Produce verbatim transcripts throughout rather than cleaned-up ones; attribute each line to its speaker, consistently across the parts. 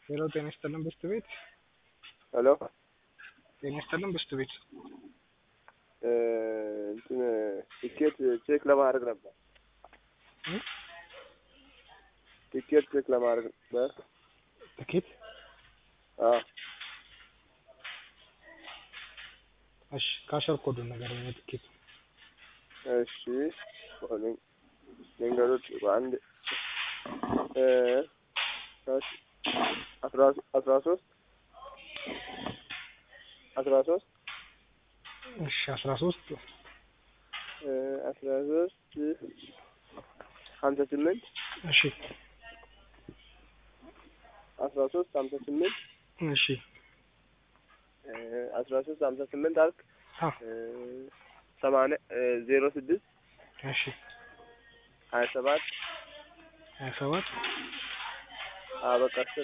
Speaker 1: ሄሎ ጤና ይስጥልን ብስት ቤት።
Speaker 2: ሄሎ
Speaker 1: ጤና ይስጥልን ብስት ቤት።
Speaker 2: እንትን ቲኬት ቼክ ለማድረግ ነበር። ቲኬት ቼክ ለማድረግ ነበር።
Speaker 1: ቲኬት?
Speaker 2: አዎ።
Speaker 1: እሺ ካሸር ኮዱን ንገረኝ የቲኬት።
Speaker 2: እሺ ወለኝ መንገዶች በአንድ እ አስራ አስራ ሶስት አስራ ሶስት
Speaker 1: እሺ አስራ ሶስት
Speaker 2: እ አስራ ሶስት ሀምሳ ስምንት
Speaker 1: እሺ
Speaker 2: አስራ ሶስት ሀምሳ ስምንት
Speaker 1: እሺ
Speaker 2: እ አስራ ሶስት ሀምሳ ስምንት አልክ።
Speaker 1: አ
Speaker 2: እ ሰማንያ ዜሮ ስድስት
Speaker 1: እሺ
Speaker 2: ሀያ ሰባት
Speaker 1: ሀያ ሰባት
Speaker 2: አበቃ ስለ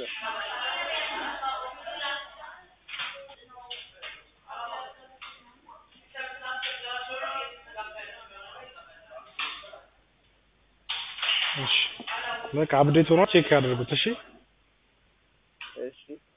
Speaker 1: እሺ በቃ አፕዴት ሆኖ ቼክ ያድርጉት። እሺ
Speaker 2: እሺ